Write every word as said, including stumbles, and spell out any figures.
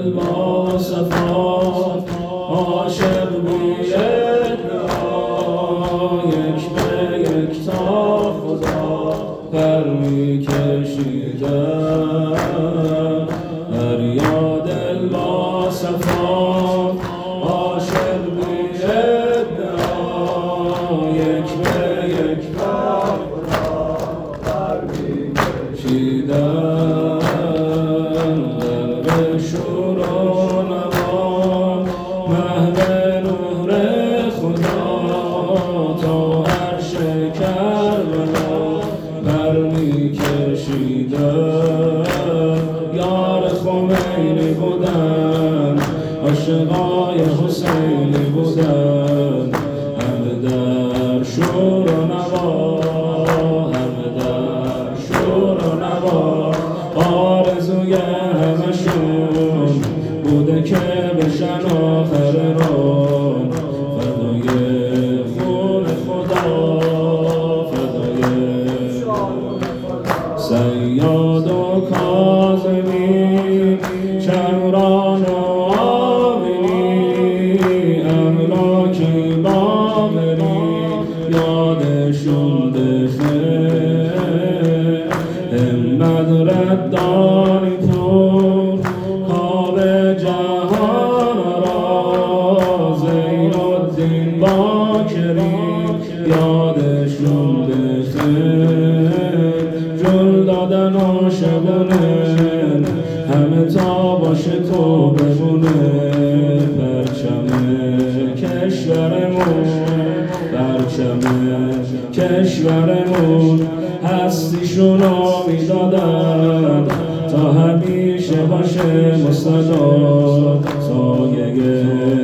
دل با صفات عاشق بی ادعا یک به یک تا خدا پر می کشیدن. دریا دل با صفات عاشق بی ادعا یک به یک تا خدا پر می کشیدن. در شور و نوا محو نور خدا تا عرش کربلا پر می کشیدن. یار خمینی بودن عاشقای حسینی بودن، همه در شور و نوا، همه در شور و نوا. آرزوی همشون بوده که بشن آخر راه فدای خون خدا، فدای صیاد و کاظمی، شمران و آمینی، املاکی باقری یادشون بخیر. همت ردانی پور کاب جهان را، زین الدین باکری یادشون بخیر. جل دادن عاشقونه همه تا باشه تو بمونه. پرچم کشورمون، پرچم کشورمون هستیشونو میدادن تا همیشه باشه مستدار. سایه